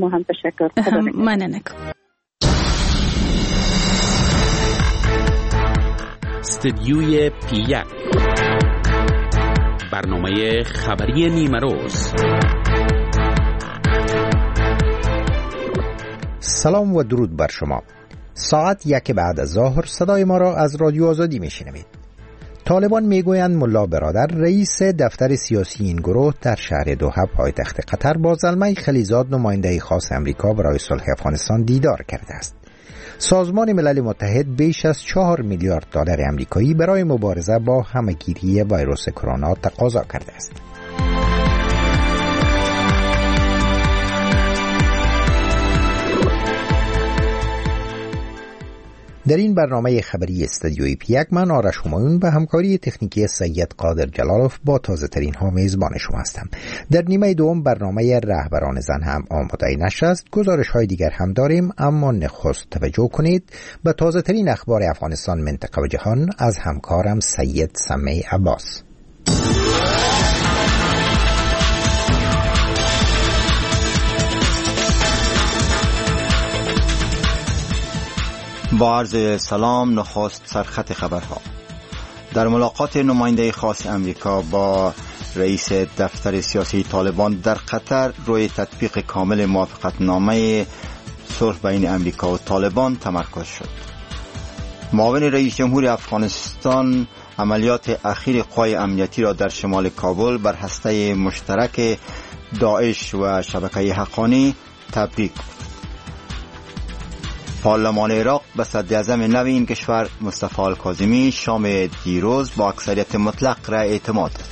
شما هم تشکر. مننه. استدیوی پی1 برنامه خبری نیمه روز. سلام و درود بر شما. ساعت 1 بعد از ظهر صدای ما را از رادیو آزادی میشنوید. طالبان میگویند ملا برادر رئیس دفتر سیاسی این گروه در شهر دوحه پایتخت قطر با زلمه خلیزاد نماینده خاص امریکا برای صلح افغانستان دیدار کرده است. سازمان ملل متحد بیش از 4 میلیارد دلار آمریکایی برای مبارزه با همهگیری ویروس کرونا تقاضا کرده است. در این برنامه خبری استدیوی پی1 من آرش همایون به همکاری تکنیکی سید قادر جلالوف با تازه ترین ها میزبان شما هستم. در نیمه دوم برنامه رهبران زن هم آماده نشده است. گزارش های دیگر هم داریم، اما نخست توجه کنید به تازه ترین اخبار افغانستان، منطقه و جهان از همکارم سید سمی عباس. با عرض سلام، نخست سرخط خبرها. در ملاقات نماینده خاص امریکا با رئیس دفتر سیاسی طالبان در قطر روی تطبیق کامل موافقتنامه صلح بین امریکا و طالبان تمرکز شد. معاون رئیس جمهور افغانستان عملیات اخیر قوای امنیتی را در شمال کابل بر هسته مشترک داعش و شبکه حقانی تبریک گفت. پارلمان عراق به صدراعظم نو این کشور مصطفی الکاظمی شام دیروز با اکثریت مطلق را اعتماد داد.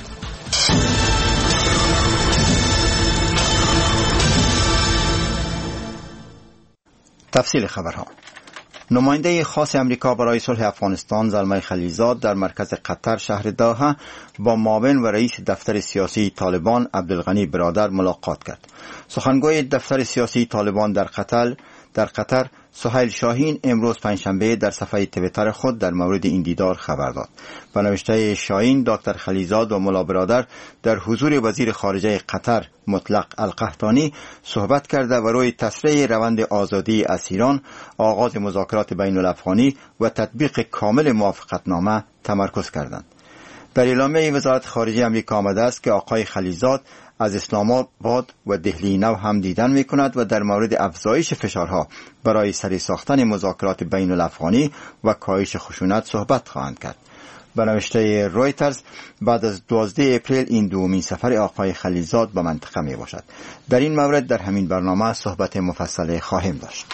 تفصیل خبرها. نماینده خاص امریکا برای صلح افغانستان زلمه خلیزاد در مرکز قطر شهر دوحه با معاون و رئیس دفتر سیاسی طالبان عبدالغنی برادر ملاقات کرد. سخنگوی دفتر سیاسی طالبان در قطر سهیل شاهین امروز پنجشنبه در صفحه توییتر خود در مورد این دیدار خبر داد. به نوشته شاهین، دکتر خلیزاد و ملا برادر در حضور وزیر خارجه قطر مطلق القحطانی صحبت کرده و روی تسریع روند آزادی اسیران، آغاز مذاکرات بین الافغانی و تطبیق کامل موافقتنامه تمرکز کردند. در اعلامیه وزارت خارجه آمریکا آمده است که آقای خلیزاد از اسلام آباد و دهلی نو هم دیدن می کند و در مورد افزایش فشارها برای سری ساختن مذاکرات بین الافغانی و کاهش خشونت صحبت خواهند کرد. به نوشته رویترز، بعد از 12 اپریل این دومین سفر آقای خلیزاد به منطقه می باشد. در این مورد در همین برنامه صحبت مفصل خواهیم داشت.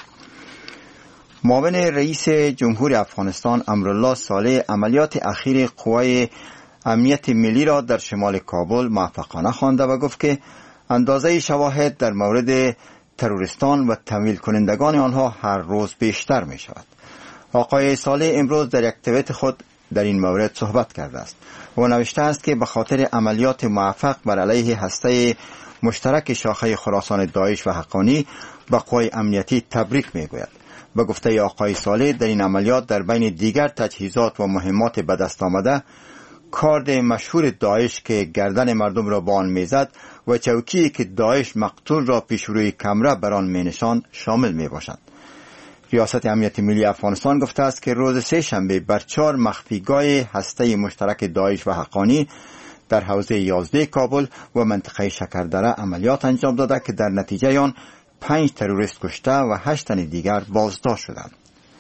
معاون رئیس جمهور افغانستان امرالله صالح عملیات اخیر قوای امنیت ملی را در شمال کابل موفقانه خوانده و گفت که اندازه شواهد در مورد تروریستان و تمویل کنندگان آنها هر روز بیشتر می شود. آقای صالح امروز در یک توییت خود در این مورد صحبت کرده است و نوشته است که به خاطر عملیات موفق بر علیه هسته مشترک شاخه خراسان داعش و حقانی به قوای امنیتی تبریک می گوید. به گفته آقای صالح، در این عملیات در بین دیگر تجهیزات و مهمات به دست آمده کارد مشهور داعش که گردن مردم را با آن میزد و چوکی که داعش مقتول را پیش روی کمره بر آن مینشاند شامل می باشند. ریاست امنیت ملی افغانستان گفته است که روز سه‌شنبه بر 4 مخفیگاه هسته مشترک داعش و حقانی در حوزه 11 کابل و منطقه شکردره عملیات انجام داده که در نتیجه آن 5 تروریست کشته و 8 تن دیگر بازداشت شدند.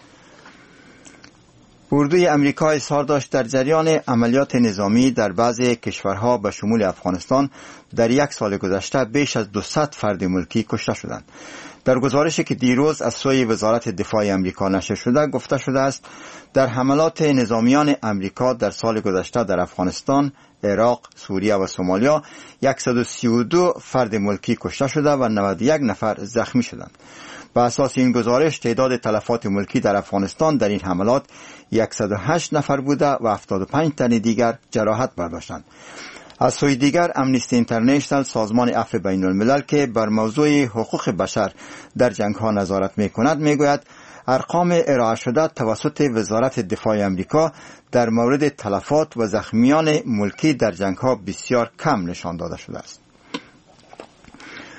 اردوی امریکا اظهار داشت در جریان عملیات نظامی در بعضی کشورها به شمول افغانستان در 1 سال گذشته بیش از 200 فرد ملکی کشته شدند. در گزارشی که دیروز از سوی وزارت دفاع امریکا نشر شده گفته شده است در حملات نظامیان امریکا در سال گذشته در افغانستان، عراق، سوریه و سومالیا 132 فرد ملکی کشته شده و 91 نفر زخمی شدند. بر اساس این گزارش تعداد تلفات ملکی در افغانستان در این حملات 108 نفر بوده و 75 تن دیگر جراحت برداشتند. از سوی دیگر امنیستی اینترنشنال، سازمان عفو بین الملل که بر موضوع حقوق بشر در جنگ ها نظارت می کند می گوید ارقام ارائه شده توسط وزارت دفاع امریکا در مورد تلفات و زخمیان ملکی در جنگ ها بسیار کم نشان داده شده است.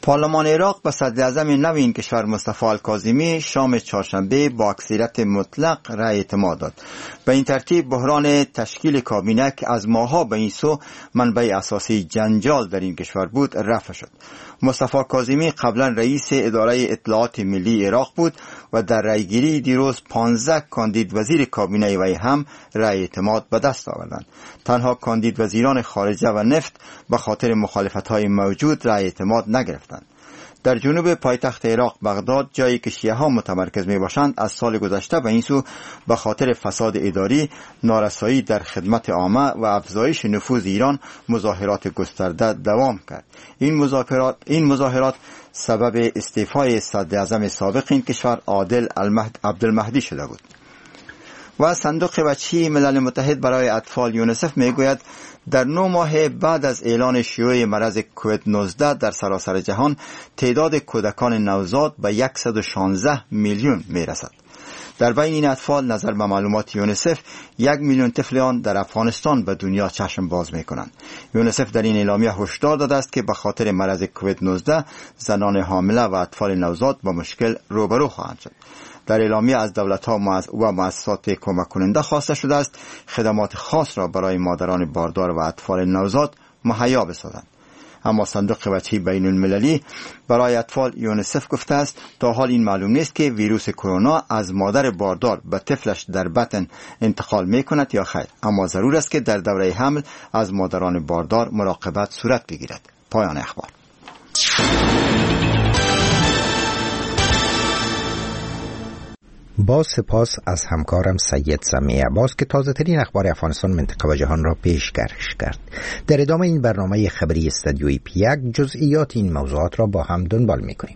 پارلمان عراق به صدراعظم نو این کشور مصطفی الکاظمی شام چهارشنبه با اکثریت مطلق رأی اعتماد داد. به این ترتیب بحران تشکیل کابینه که از ماه‌ها به این سو منبع اساسی جنجال در این کشور بود رفع شد. مصطفی کاظمی قبلا رئیس اداره اطلاعات ملی عراق بود و در رأیگیری دیروز 15 کاندید وزیر کابینه وی هم رأی اعتماد به دست آوردند. تنها کاندید وزیران خارجه و نفت به خاطر مخالفت‌های موجود رأی اعتماد نگرفتند. در جنوب پایتخت عراق بغداد، جایی که شیعه ها متمرکز می باشند، از سال گذشته به این سو به خاطر فساد اداری، نارسایی در خدمت عامه و افزایش نفوذ ایران مظاهرات گسترده دوام کرد. این مظاهرات سبب استعفای صدراعظم سابق این کشور عادل عبدالمهدی شده بود. و صندوق بچه‌ای ملل متحد برای اطفال یونیسف میگوید در 9 ماه بعد از اعلان شیوع مرض کووید 19 در سراسر جهان تعداد کودکان نوزاد به 116 میلیون میرسد. در بین این اطفال نظر به معلومات یونیسف 1 میلیون طفل آن در افغانستان به دنیا چشم باز میکنند. یونیسف در این اعلامیه هشدار داده است که به خاطر مرض کووید 19 زنان حامله و اطفال نوزاد با مشکل روبرو خواهند شد. در اعلامیه از دولت‌ها و مؤسسات کمک کننده خواسته شده است خدمات خاص را برای مادران باردار و اطفال نوزاد مهیا بسازند. اما صندوق بچه‌ای بین المللی برای اطفال یونیسف گفته است تا حال این معلوم نیست که ویروس کرونا از مادر باردار به طفلش در بطن انتقال می‌کند یا خیر، اما ضرور است که در دوره حمل از مادران باردار مراقبت صورت بگیرد. پایان اخبار. با سپاس از همکارم سید سمیع عباس که تازه ترین اخبار افغانستان، منطقه و جهان را پیشکش کرد. در ادامه این برنامه خبری استدیوی پیک جزئیات این موضوعات را با هم دنبال می‌کنیم.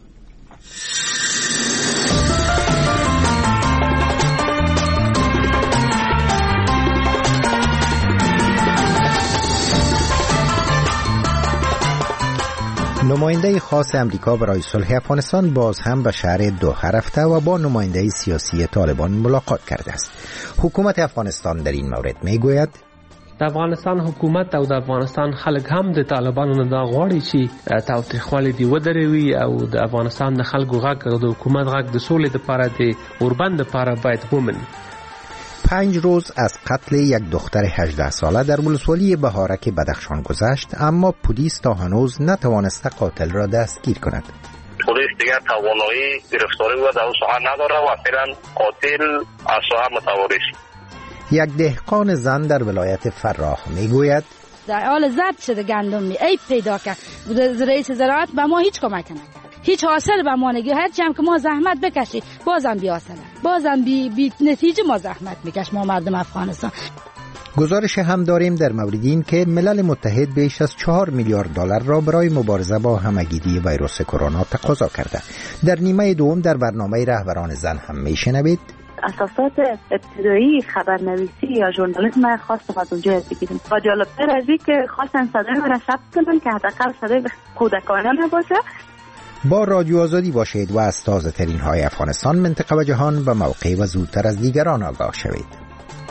نماینده خاص امریکا برای صلح افغانستان باز هم به شهر دوحه رفته و با نماینده سیاسی طالبان ملاقات کرده است. حکومت افغانستان در این مورد میگوید د افغانستان حکومت او د افغانستان خلک هم د طالبانو نه دا غواړي چې تاوتریخوالی دی ودروي او د افغانستان د خلکو غږ او د حکومت غږ د سولې لپاره د اوربند لپاره باید ومني. 5 روز از قتل یک دختر 18 ساله در ولسوالی بهارک بدخشان گذشت، اما پلیس تا هنوز نتوانسته قاتل را دستگیر کند. پلیس دیگر توانایی گرفتاری و در اون ساحه نداره و فعلا قاتل از ساحه متواری شد. یک دهقان زن در ولایت فراه میگوید در حال ضبط شده گندم عیب پیدا کرد. رئیس زراعت به ما هیچ کمک نکرد، هیچ حاصل به ما نگه. هر چیم که ما زحمت بکشیم بازم بی حاصله، بازم بی نتیجه ما زحمت میکش ما مردم افغانستان. گزارش هم داریم در مورد این که ملل متحد بیش از 4 میلیارد دلار را برای مبارزه با همه‌گیری ویروس کرونا تقاضا کرده. در نیمه دوم در برنامه رهبران زن هم میشنوید اساسات ابتدایی خبرنویسی یا ژورنالیسم خاص از اونجا بگیریم. با جالب‌تر از این که خواستن صدای را ثبت کنن که حداقل صدای کودکانه نباشه. با رادیو آزادی باشید و از تازه ترین های افغانستان، منطقه و جهان به موقع و زودتر از دیگران آگاه شوید.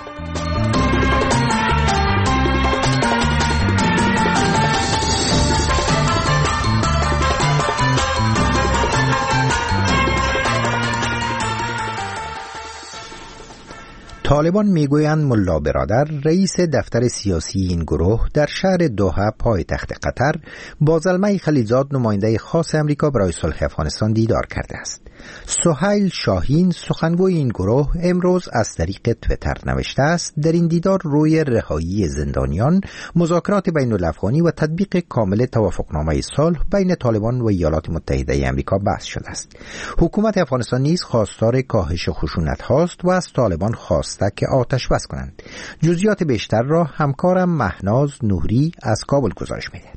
طالبان میگویند ملا برادر رئیس دفتر سیاسی این گروه در شهر دوحه پایتخت قطر با زلمه خلیلزاد نماینده خاص امریکا برای صلح افغانستان دیدار کرده است. سهیل شاهین سخنگوی این گروه امروز از طریق تویتر نوشته است در این دیدار روی رهایی زندانیان، مذاکرات بین الافغانی و تطبیق کامل توافقنامه صلح بین طالبان و ایالات متحده آمریکا بحث شده است. حکومت افغانستان نیز خواستار کاهش خشونت هاست و از طالبان خواسته که آتش بس کنند. جزئیات بیشتر را همکارم مهناز نوری از کابل گزارش می‌دهد.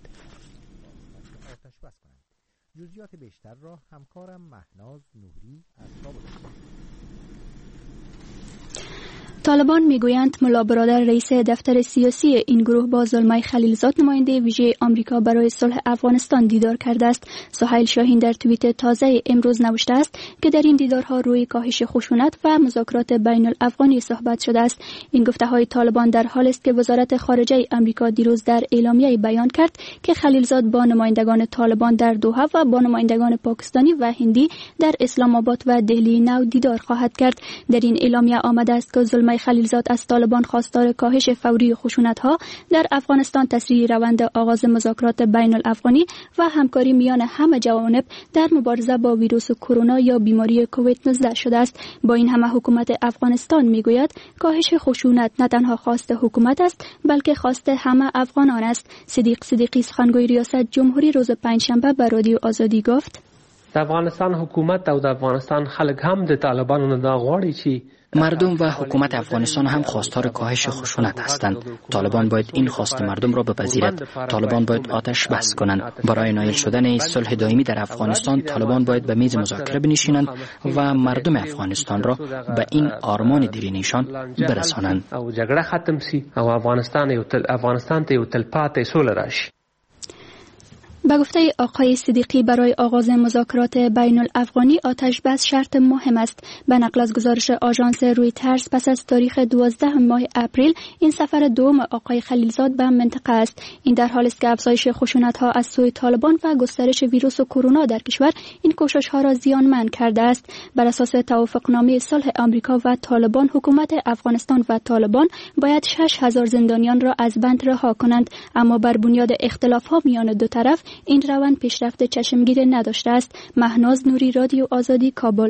طالبان میگویند ملا برادر رئیس دفتر سیاسی این گروه با زلمای خلیلزاد نماینده ویژه آمریکا برای صلح افغانستان دیدار کرده است. سهیل شاهین در توییت تازه امروز نوشته است که در این دیدارها روی کاهش خشونت و مذاکرات بین الافغانی صحبت شده است. این گفته‌های طالبان در حالی است که وزارت خارجه آمریکا دیروز در اعلامیه بیان کرد که خلیلزاد با نمایندگان طالبان در دوحه و با نمایندگان پاکستانی و هندی در اسلام آباد و دهلی نو دیدار خواهد کرد. در این اعلامیه آمده است که زلمای خلیلزاد از طالبان خواستار کاهش فوری خشونت‌ها در افغانستان، تسریع روند آغاز مذاکرات بین الافغانی و همکاری میان همه جوانب در مبارزه با ویروس کرونا یا بیماری کووید 19 شده است. با این همه حکومت افغانستان میگوید کاهش خشونت نه تنها خواست حکومت است بلکه خواست همه افغانان است. صدیق صدیقی سخنگوی ریاست جمهوری روز پنجشنبه به رادیو آزادی گفت: د افغانستان حکومت او د افغانستان خلک هم د طالبانو نه دا غواړي چې مردم و حکومت افغانستان هم خواستار کاهش خشونت هستند. طالبان باید این خواست مردم را بپذیرد. طالبان باید آتش بس کنند. برای نایل شدن صلح دائمی در افغانستان طالبان باید به میز مذاکره بنشینند و مردم افغانستان را به این آرمان دلینشان برسانند. او جګړه ختم شي او افغانستان ته یو تلپاتې سوله راشي. به گفته آقای صدیقی برای آغاز مذاکرات بین الافغانی آتش بس شرط مهم است. به نقل از گزارش آژانس رویترز پس از تاریخ 12 ماه اپریل این سفر دوم آقای خلیلزاد به منطقه است. این در حالی است که افزایش خشونت‌ها از سوی طالبان و گسترش ویروس کرونا در کشور این کوشش‌ها را زیانمند کرده است. بر اساس توافقنامه صلح آمریکا و طالبان، حکومت افغانستان و طالبان باید 6000 زندانیان را از بند رها کنند، اما بر بنیاد اختلاف‌ها میان دو طرف این روند پیشرفت چشمگیر نداشته است. مهناز نوری، رادیو آزادی، کابل.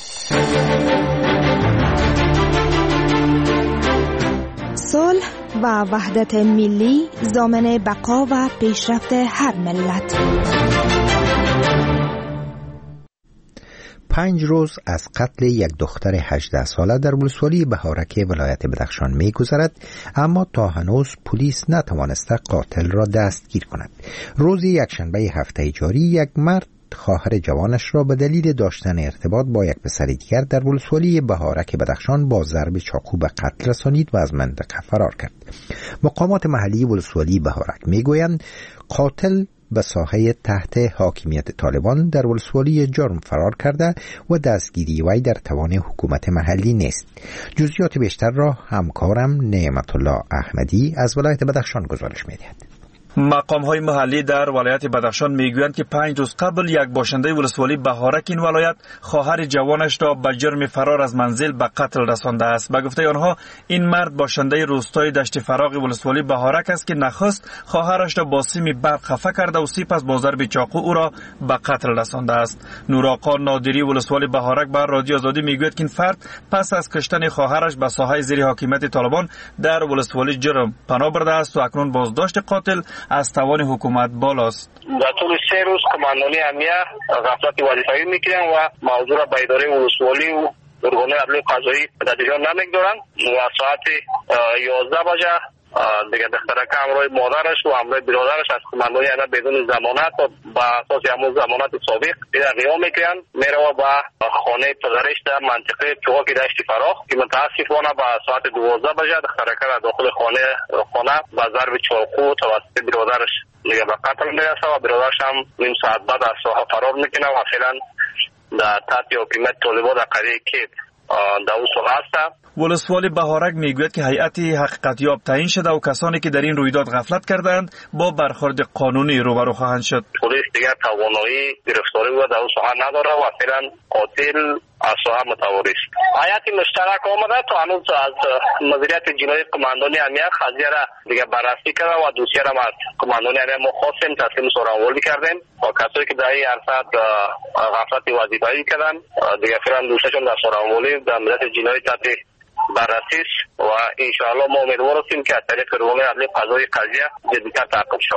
صلح و وحدت ملی ضامن بقا و پیشرفت هر ملت. 5 روز از قتل یک دختر 18 ساله در ولسوالی بهارک ولایت بدخشان می گذرد، اما تا هنوز پلیس نتوانسته قاتل را دستگیر کند. روز یکشنبه هفته جاری یک مرد خواهر جوانش را به دلیل داشتن ارتباط با یک پسر دیگر در ولسوالی بهارک بدخشان با ضرب چاقو به قتل رسانید و از منطقه فرار کرد. مقامات محلی ولسوالی بهارک میگویند قاتل به ساحه تحت حاکمیت طالبان در ولسوالی جرم فرار کرده و دستگیری وی در توان حکومت محلی نیست. جزئیات بیشتر را همکارم نعمت الله احمدی از ولایت بدخشان گزارش می‌دهد. مقام‌های محلی در ولایت بدخشان میگویند که 5 روز قبل یک باشنده ولسوالی بهارک این ولایت خواهر جوانش را به جرم فرار از منزل به قتل رسانده است. به گفته آنها این مرد باشنده روستای دشت فراغ ولسوالی بهارک است که نخست خواهرش را با سیم برق خفه کرده و سپس با ضرب چاقو او را به قتل رسانده است. نورآقا نادری ولسوالی بهارک بر رادیو آزادی میگوید که این فرد پس از کشتن خواهرش به ساحه زیر حاکمیت طالبان در ولسوالی جرم پناه برده است و اکنون بازداشت قاتل از توان حکومت بالاست. در طول 3 روز کماندانی امنیه غفلت وظیفه‌ای میکنن و موضوع را به اداره ولسوالی و ارگان عدلیه قضایی تدریجا نمیگذارن و ساعت 11 بجه دیگه دخترک همراه مادرش و همراه برادرش از کماندانی امنیه بدون ضمانت و با اساس همون ضمانت سابق قیام میکنن میره و به خانه پدرش در منطقه چوک دشت فراغ که متاسفانه با ساعت 12 بجه دخترک را داخل خانه با ضرب چاقو توسط برادرش دیگه به قتل میرسه و برادرش هم نیم ساعت بعد از ساحه فرار میکنه و فعلا در تحت حکومت طالبان در قریه کیت در اون ساحه هست. ولسوالی بهارک میگوید که هیئت حقیقتیاب تعیین شده و کسانی که در این رویداد غفلت کردند با برخورد قانونی روبرو خواهند شد. پلیس دیگر توانایی گرفتاری و در اون ساحه نداره و فعلا قاتل از ساحه متواری است. هیئت مشترک آمده تا هنوز از مدیریت جنایی کماندانی امنیه قضیه را دیگه بررسی کرده و دوسیه را از کماندانی امنیه ما خواستیم تسلیم سوراولی کردیم و کسایی که در این عرصه غفلت وظیفه‌ای کردن دیگه فعلا دوستشون در سوراولی در مدیریت جنایی تحت بررسی و انشاءالله ما امیدوار هستیم که از طریق ارگان عدلیه قضایی قضیه جدی‌تر تعقیب شود.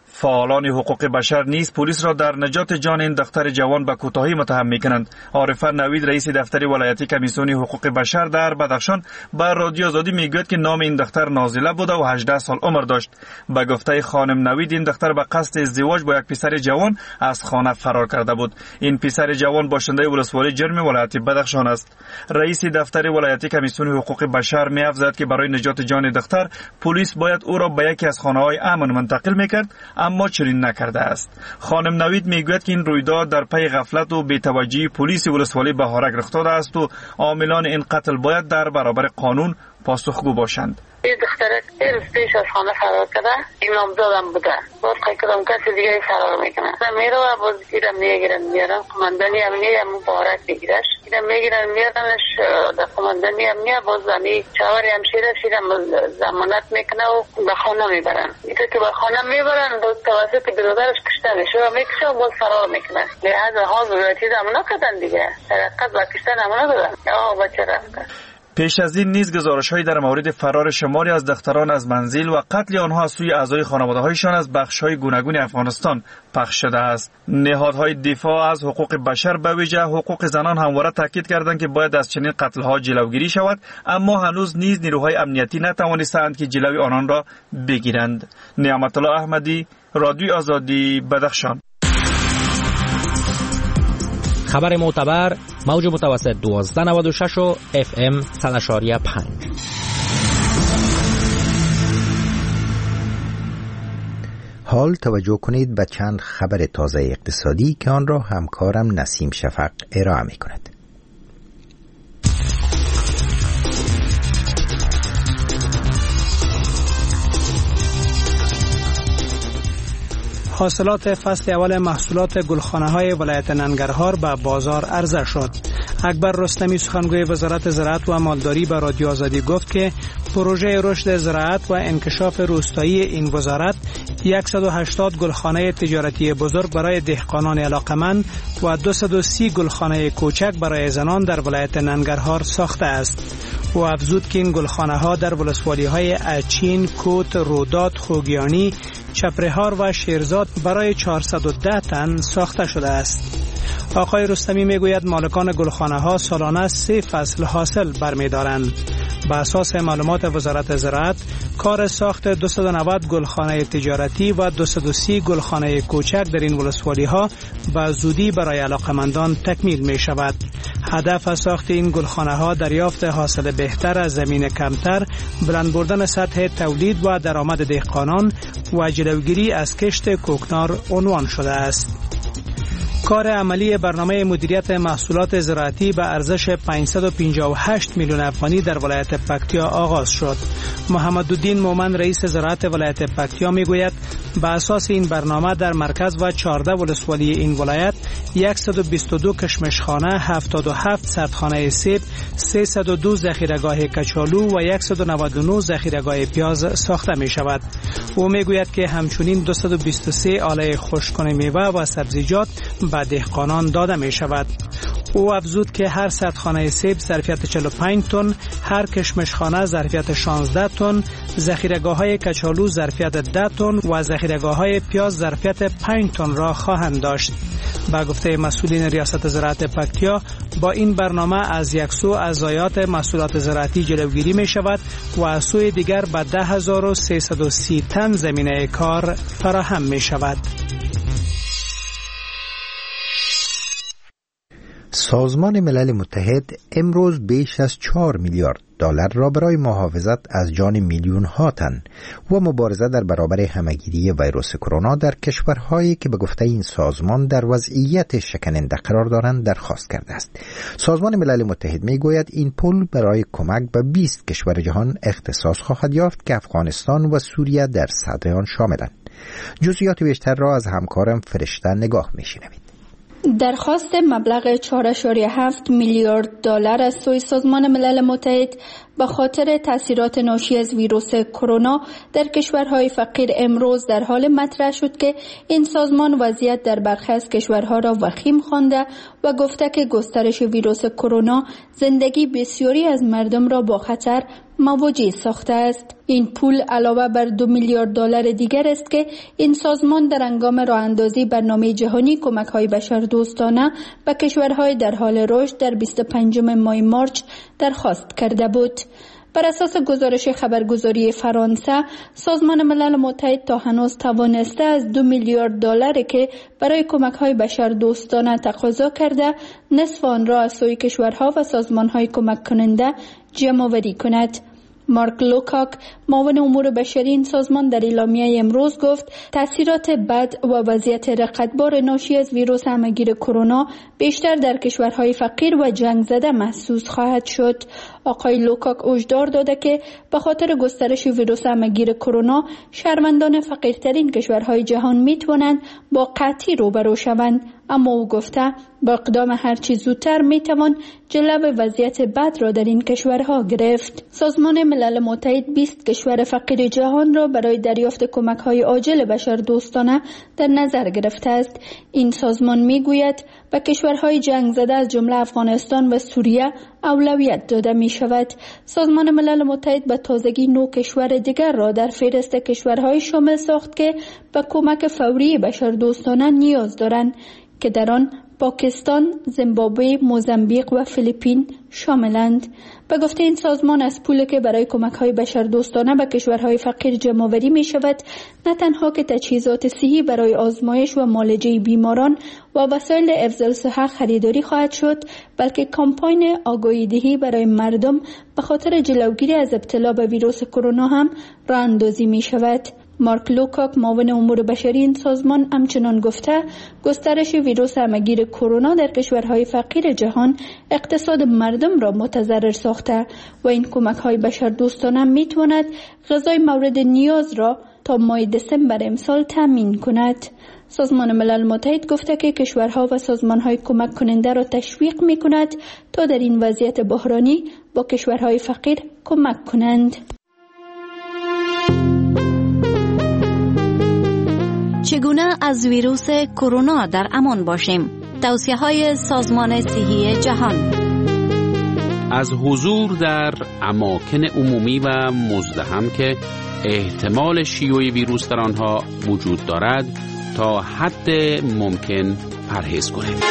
فعالان حقوق بشر نیز پلیس را در نجات جان این دختر جوان به کوتاهی متهم می‌کنند. عارفه نوید رئیس دفتر ولایتی کمیسیون حقوق بشر در بدخشان به رادیو آزادی میگوید که نام این دختر نازله بود و 18 سال عمر داشت. به گفته خانم نوید این دختر به قصد ازدواج با یک پسر جوان از خانه فرار کرده بود. این پسر جوان باشنده ولسوالی جرم ولایت بدخشان است. رئیس دفتر ولایتی کمیسیون حقوق بشر می‌افزاید که برای نجات جان دختر پلیس باید او را به یکی از خانه‌های امن منتقل می‌کرد، اما چنین نکرده است. خانم نوید میگوید که این رویداد در پی غفلت و بی‌توجهی پلیس ولسوالی بهارک رخ داده است و عاملان این قتل باید در برابر قانون پاسخگو باشند. این دختره پیش از خانه فرار کرده، این نامزادم بوده. باز کدام کسی دیگه فرار میکنه. میره و باز ایرم میگیرن میارن قماندانی امنیه مبارک میگیرش. ایرم میگیرن میارنش در قماندانی امنیه، باز زمی چهاری همشیره شیرم ضمانت میکنه و به خانه میبرن. اینطور که به خانه میبرن باز توسط برادرش کشته میشه و میکشه و باز فرار میکنه. لحظه ها ضرورتی زمانه کردن دیگه. سرقت و کشته نمونه دادن. بچه رفته. پیش از این نیز گزارش‌هایی در مورد فرار شماری از دختران از منزل و قتل آنها از سوی اعضای خانواده‌هایشان از بخش‌های گوناگون افغانستان پخش شده است. نهادهای دفاع از حقوق بشر به ویژه حقوق زنان همواره تاکید کردند که باید از چنین قتل‌ها جلوگیری شود، اما هنوز نیز نیروهای امنیتی نتوانستند که جلوی آنان را بگیرند. نعمت الله احمدی، رادیو آزادی، بدخشان. خبر معتبر، موج متوسط 1296 و FM 100.5. حال توجه کنید به چند خبر تازه اقتصادی که آن را همکارم نسیم شفق ارائه می کند. حاصلات فصل اول محصولات گلخانه‌های ولایت ننگرهار به بازار عرضه شد. اکبر رستمی سخنگوی وزارت زراعت و مالداری به رادیو آزادی گفت که پروژه رشد زراعت و انکشاف روستایی این وزارت 180 گلخانه تجارتی بزرگ برای دهقانان علاقمند و 230 گلخانه کوچک برای زنان در ولایت ننگرهار ساخته است. و افزود که این گلخانه‌ها در ولسوالی‌های اچین، کوت، رودات، خوگیانی، چپرهار و شیرزاد برای 410 تن ساخته شده است. آقای رستمی میگوید مالکان گلخانه‌ها سالانه 3 فصل حاصل برمی‌دارند. به اساس معلومات وزارت زراعت، کار ساخت 290 گلخانه تجارتی و 230 گلخانه کوچک در این ولسوالی‌ها به زودی برای علاقمندان تکمیل می شود. هدف از ساخت این گلخانه‌ها دریافت حاصل بهتر از زمین کمتر، بلند بردن سطح تولید و درآمد دهقانان و جلوگیری از کشت کوکنار عنوان شده است. کار عملی برنامه مدیریت محصولات زراعتی به ارزش 558 میلیون افغانی در ولایت پکتیا آغاز شد. محمدالدین مومن رئیس زراعت ولایت پکتیا میگوید به اساس این برنامه در مرکز و 14 ولسوالی این ولایت 122 کشمشخانه، 77 سدخانه سیب، 302 ذخیره‌گاه کچالو و 199 ذخیره‌گاه پیاز ساخته می شود. او میگوید که همچنین 223 آله خشک‌کننده میوه و سبزیجات به دهقانان داده می شود. او افزود که هر سدخانه سیب ظرفیت 45 تن، هر کشمشخانه ظرفیت 16 تن، ذخیره‌گاه‌های کچالو ظرفیت 10 تن و ذخیره‌گاه‌های پیاز ظرفیت 5 تن را خواهند داشت. با گفته مسئولین ریاست زراعت پکتیا، با این برنامه از یک سو از ضایعات محصولات زراعتی جلوگیری می شود و از سوی دیگر به 10330 تن زمینه کار فراهم می شود. سازمان ملل متحد امروز بیش از 4 میلیارد دلار را برای محافظت از جان میلیون ها تن و مبارزه در برابر همهگیری ویروس کرونا در کشورهایی که به گفته این سازمان در وضعیت شکننده قرار دارند درخواست کرده است. سازمان ملل متحد می گوید این پول برای کمک به 20 کشور جهان اختصاص خواهد یافت که افغانستان و سوریه در صدر آن شاملند. جزئیات بیشتر را از همکارم فرشته نگاه می شنوید. درخواست مبلغ 4.7 میلیارد دلار از سوی سازمان ملل متحد به خاطر تاثیرات ناشی از ویروس کرونا در کشورهای فقیر امروز در حال مطرح شد که این سازمان وضعیت در برخی از کشورها را وخیم خوانده و گفته که گسترش ویروس کرونا زندگی بسیاری از مردم را با خطر مواجه ساخته است. این پول علاوه بر 2 میلیارد دلار دیگر است که این سازمان در هنگام راه اندازی برنامه جهانی کمک‌های بشردوستانه به کشورهای در حال رشد در 25 ماه مارچ درخواست کرده بود. بر اساس گزارش خبرگزاری فرانسه، سازمان ملل متحد تا هنوز توانسته از 2 میلیارد دلار که برای کمک‌های بشردوستانه تقاضا کرده، نصف آن را از سوی کشورها و سازمان‌های کمک کننده جمع‌آوری کند. مارک لوکاک، معاون امور بشری این سازمان، در اعلامیه امروز گفت تاثیرات بد و وضعیت رقتبار ناشی از ویروس همه‌گیر کرونا بیشتر در کشورهای فقیر و جنگ زده محسوس خواهد شد. آقای لوکاک هشدار داده که به خاطر گسترش ویروس همه‌گیر کرونا، شهروندان فقیرترین کشورهای جهان میتوانند با قحطی روبرو شوند، اما او گفته با اقدام هرچی زودتر میتوان جلو وضعیت بد را در این کشورها گرفت. سازمان ملل متحد 20 کشور فقیر جهان را برای دریافت کمک‌های عاجل بشردوستانه در نظر گرفته است. این سازمان میگوید به کشورهای جنگ زده از جمله افغانستان و سوریه اولویت داده می شود. سازمان ملل متحد به تازگی 9 کشور دیگر را در فهرست کشورهای شامل ساخت که به کمک فوری بشردوستانه نیاز دارند که در آن پاکستان، زیمبابوه، موزامبیک و فیلیپین شاملند. به گفته این سازمان، از پولی که برای کمک‌های بشردوستانه به کشورهای فقیر جمع‌آوری می‌شود، نه تنها که تجهیزات صحی برای آزمایش و معالجه بیماران و وسایل افضل صحت خریداری خواهد شد، بلکه کمپاین آگاهی‌دهی برای مردم به خاطر جلوگیری از ابتلا به ویروس کرونا هم راه اندازی می‌شود. مارک لوکاک، معاون امور بشری این سازمان، همچنان گفته گسترش ویروس همه‌گیر کرونا در کشورهای فقیر جهان اقتصاد مردم را متضرر ساخته و این کمک‌های بشردوستانه می‌تواند غذای مورد نیاز را تا ماه دسامبر امسال تامین کند. سازمان ملل متحد گفته که کشورها و سازمان‌های کمک کننده را تشویق می‌کند تا در این وضعیت بحرانی با کشورهای فقیر کمک کنند. چگونه از ویروس کرونا در امان باشیم؟ توصیه‌های سازمان صحی جهان. از حضور در اماکن عمومی و مزدحم که احتمال شیوع ویروس در آنها وجود دارد تا حد ممکن پرهیز کنید.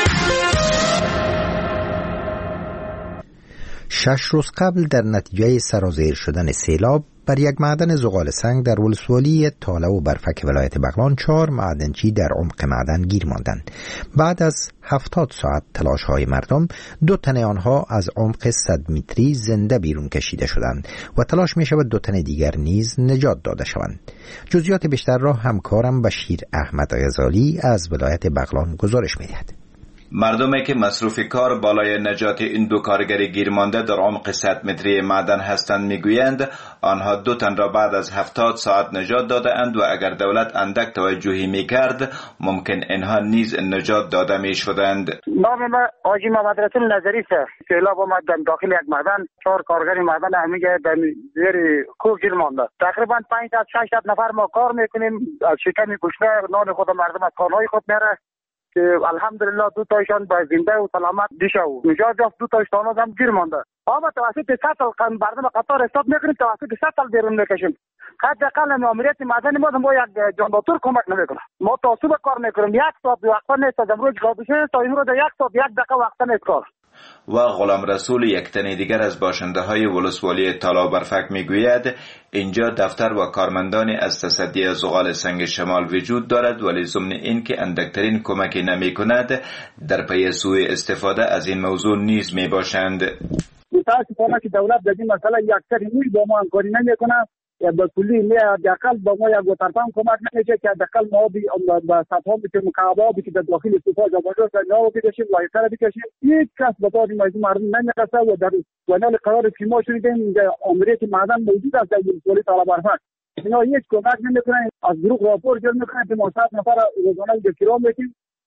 6 روز قبل در نتیجه سرازیر شدن سیلاب بر یک معدن زغال سنگ در ولسوالی تاله و برفک ولایت بغلان 4 معدنچی در عمق معدن گیر ماندند. بعد از 70 ساعت تلاش های مردم، 2 تن آنها از عمق 100 متری زنده بیرون کشیده شدند و تلاش می شود 2 تن دیگر نیز نجات داده شوند. جزئیات بیشتر را همکارم بشیر احمد غزالی از ولایت بغلان گزارش می دهد. مردمی که مصروف کار بالای نجات این 2 کارگر گیرمانده در عمق 100 متری معدن هستند میگویند آنها 2 تن را بعد از 70 ساعت نجات داده اند و اگر دولت اندک توجهی میکرد ممکن اینها نیز نجات داده میشدند. نام من حاجی محمد رسول نظری است. سیلاب آمد داخل یک معدن، 4 کارگر معدن همیشه در زیر کوه گیر مانده. تقریبا 5 تا 6 نفر ما کار میکنیم. از شکم گوشت نان خود مردم از خانه‌های خود میره که الحمدلله 2 تایشان با زنده و سلامت دیشه و نجات یافت. 2 تایشان هم گیر مانده. ما توسط سطل مردم قطار حساب میکنیم، توسط سطل بیرون میکشیم. حداقل ماموریت معدن ما یک جانباتور کمک نمیکنه. ما تعصب کار میکنیم. 1 ساعت وقت نیست از امروز گابشه تا این رو 1 ساعت 1 دقیقه وقت نیست کار. و غلام رسول، یک تن دیگر از باشنده های ولسوالی تالا برفک میگوید اینجا دفتر و کارمندانی از تصدی زغال سنگ شمال وجود دارد، ولی ضمن این که اندکترین کمکی نمی کند در پی سوء استفاده از این موضوع نیز می باشند. متاسفانه که دولت در این مسئله یکسر هیچ با ما همکاری نمیکنه. به کلی حداقل با ما یک وترپام کمک نمیشه که حداقل ما با سطحی که مکعبی که در داخل سوپا جابجا شده نو بکشیم، لایتر بکشیم. یک کس به پای مردم نمیرسه و در ونال قرار که ما شدیم امریت معدن موجود است در ولسوالی تالا برفک. اینا هیچ کمک نمیکنن. از گروه راپور جمع میکنن که ما 100 نفر روزانه گرفتار میکنیم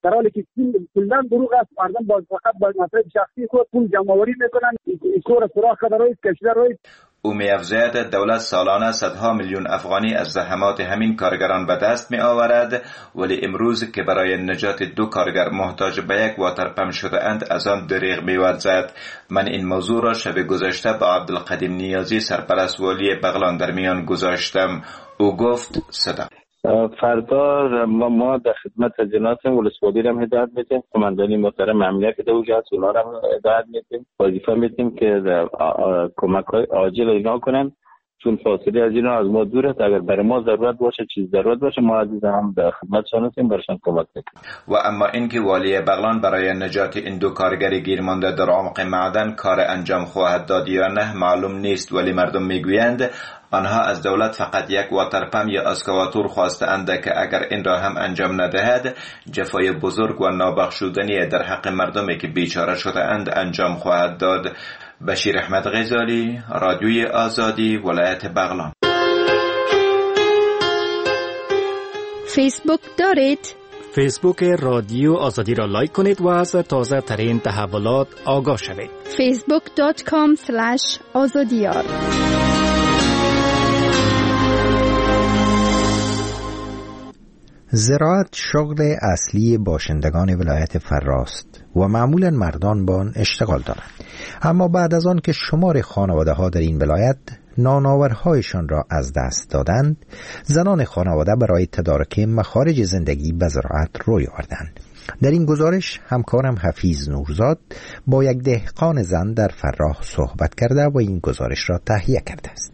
در حالی که کلا دروغ است. مردم باز فقط با مصرف شخصی خود پول جمع‌آوری میکنن، کور سوراخ کردن کشور روی. او می‌افزاید دولت سالانه صدها میلیون افغانی از زحمات همین کارگران به دست می‌آورد، ولی امروز که برای نجات 2 کارگر محتاج به یک واترپمپ شده اند از آن دریغ می‌ورزد. من این موضوع را شب گذشته با عبدالقدیم نیازی سرپرست والی بغلان در میان گذاشتم. او گفت صدا فردا ما در خدمت جنات ولسوالی را هدایت میدیم، قماندانی محترم امنیت که اوجا هست اونا را هدایت میدیم، وظیفه میدیم که کمک های عاجل اینا کنن، چون فاصله از اینا از ما دور است. اگر برای ما ضرورت باشه، چیز ضرورت باشه، ما عزیز هم در خدمتشان هستیم، برشان کمک میکنیم. و اما اینکه والی بغلان برای نجات این 2 کارگر گیر مانده در عمق معدن کار انجام خواهد داد یا نه معلوم نیست، ولی مردم میگویند آنها از دولت فقط یک واترپمپ یا اسکواتور خواستند که اگر این را هم انجام ندهد جفای بزرگ و نابخشودنی در حق مردمی که بیچاره شده اند انجام خواهد داد. بشیر احمد غزالی، رادیوی آزادی، ولایت بغلان. فیسبوک دارید؟ فیسبوک رادیو آزادی را لایک کنید و از تازه ترین تحولات آگاه شوید. facebook.com/azadiyar. زراعت شغل اصلی باشندگان ولایت فراست و معمولا مردان با آن اشتغال دارند، اما بعد از آن که شمار خانواده ها در این ولایت نانآورهایشان را از دست دادند، زنان خانواده برای تدارک مخارج زندگی به زراعت روی آوردند. در این گزارش همکارم حفیظ نورزاد با یک دهقان زن در فراه صحبت کرده و این گزارش را تهیه کرده است.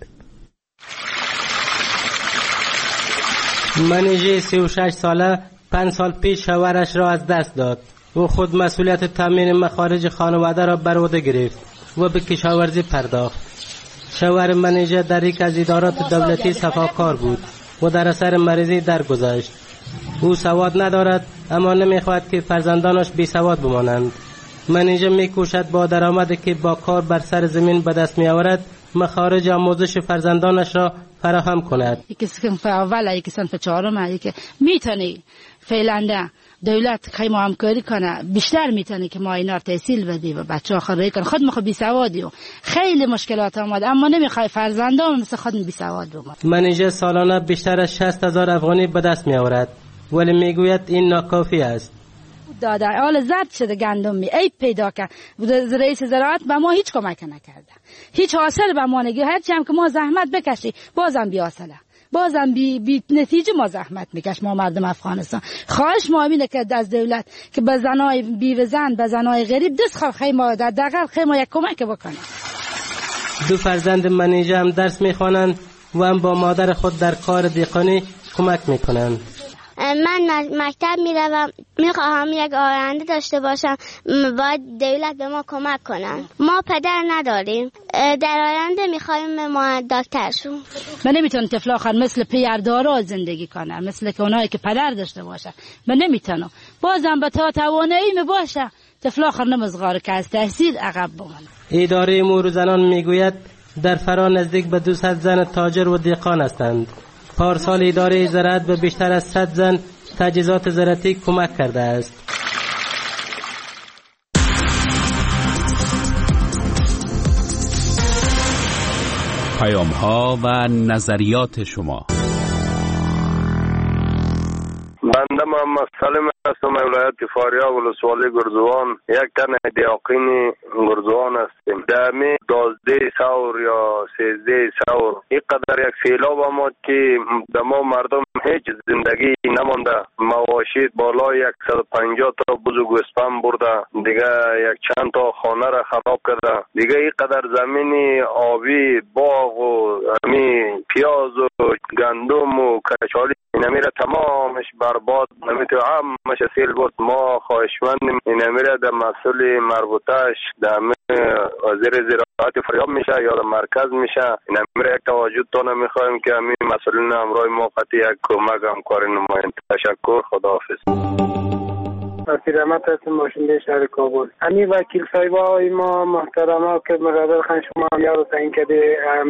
منیژه 36 ساله 5 سال پیش شوهرش را از دست داد. او خود مسئولیت تامین مخارج خانواده را بر عهده گرفت و به کشاورزی پرداخت. شوهر منیژه در یک از ادارات دولتی صفاکار بود و در اثر مریضی درگذشت. او سواد ندارد، اما نمیخواهد که فرزندانش بی سواد بمانند. منیژه میکوشد با درآمدی که با کار بر سر زمین به دست میآورد مخارج آموزش فرزندانش را فراهم کند. یکی صنف اول، یکی صنف چهارم، یکی میتونی فعلا دولت خیلی همکاری کنه، بیشتر میتونه که ما اینا رو تحصیل بدیم و بچه‌ها خرید کنن. خود ما بی سوادی و خیلی مشکلات آمد، اما نمیخوای فرزندان مثل خود بی سواد بمونن. منیژه سالانه بیشتر از 60,000 افغانی به دست میآورد، ولی میگوید این ناکافی است. داده حال زرد شده گندمی ای پیدا کرد. رئیس زراعت به ما هیچ کمک نکرده، هیچ حاصل به ما نگه. هرچی هم که ما زحمت بکشی بازم بی حاصله، بازم بی نتیجه ما زحمت میکش. ما مردم افغانستان خواهش ما اینه که از دولت که به زنای بیوه زن، به زنای غریب دست خیما در دقیق خیما یک کمک بکنه. 2 فرزند منیژه هم درس میخوانند و هم با مادر خود در کار دیقانی کمک میکنند. من مکتب میروم، میخواهم یک آینده داشته باشم، باید دولت به ما کمک کنن. ما پدر نداریم، در آینده میخوایم ما دکتر شو. من نمیتونم طفل آخر مثل پیردارا زندگی کنم، مثل که اونایی که پدر داشته باشه. من نمیتونم، بازم به تا توانایی می باشه طفل آخر نمزغار که از تحصیل عقب بمانه. اداره امور زنان میگوید در فرا نزدیک به 200 زن تاجر و دیقان هستند. پارسال اداره زراعت به بیشتر از 100 زن تجهیزات زراعتی کمک کرده است. پیام‌ها و نظریات شما. بنده محمد سالم هستم، ولایت فاریاب ولسوالی گرزوان. یک تن دیاقین گرزوان هستیم. دمی 12 سور یا 13 سور این قدر یک سیلاب آمد که دما مردم هیچ زندگی نمانده. مواشی بالای 150 تا بزرگ اسپم برده، دیگه یک چند تا خانه را خراب کرده. دیگه این قدر زمین آبی، باغ و همین پیاز و گندم و کچالی نمیره تمامش برباد، نمیتونه همش سیل بود. ما خواهشمندیم نمیره در مسئول مربوطهش در وزیر زراعت فریاب میشه یا در مرکز میشه، نمیره یک توجه تا نمیخوایم که همین مسئولین همراه ما قطعی یک کمک همکاری نمایند. تشکر، خداحافظ. رحمت هستم، ماشینده شهر کابل. همین وکیل صاحبای ما محترم ها که مقابل خان شما هم یاد تعیین کرده، همین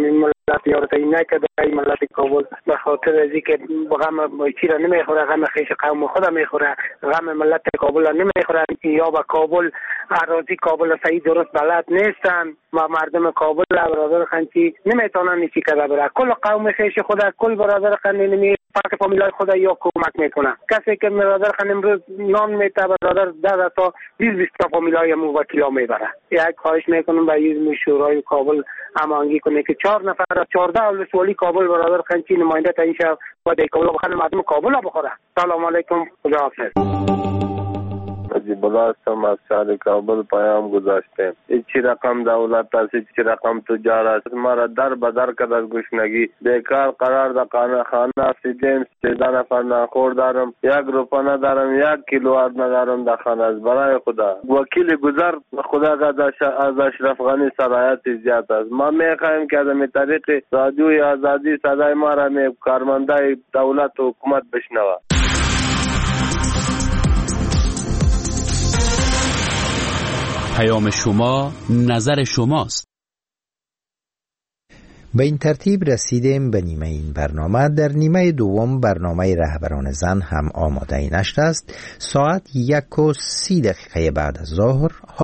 ملت یارتایی نکرده ای ملت کابل به خاطر از اینکه غم چی را نمیخوره، غم خیش قوم خود میخوره، غم ملت کابل را نمیخوره. یا به کابل اراضی کابل صحیح درست بلد نیستن و مردم کابل برادر خنچی نمیتونن نیچی کرده برای کل قوم خیش خود، کل برادر خنی نمی فرق فامیلای خود یا کمک میکنه. کسی که برادر خن امروز نان میته برادر 10 تا 20 تا فامیلای مو وکیلا میبره. یک خواهش میکنم به این شورای کابل هماهنگی کنه که 4 نفر 14 ولسوالی کابل برادر خنچی نماینده تا این شب و در کابل بخنه مردم کابل بخوره. سلام علیکم، خدا حافظ. عجیب الله هستم از شهر کابل پیام گذاشته. چی رقم دولت است، چی رقم تجار است، ما را در بدر کرد از گشنگی. بیکار قرار در خانه سیدیم 13 نفر ناخور دارم، 1 روپا ندارم، 1 کیلو آرد ندارم در خانه است. برای خدا وکیل گذر خدا از اشرف غنی سرایت زیاد است. ما میخواهیم که از طریق رادیوی آزادی صدای ما را کارمندای دولت و حکومت بشنوه. پیام شما نظر شماست. به این ترتیب رسیدیم به نیمه این برنامه. در نیمه دوم برنامه رهبران زن هم آماده نشده است. ساعت 1:30 بعد از ظهر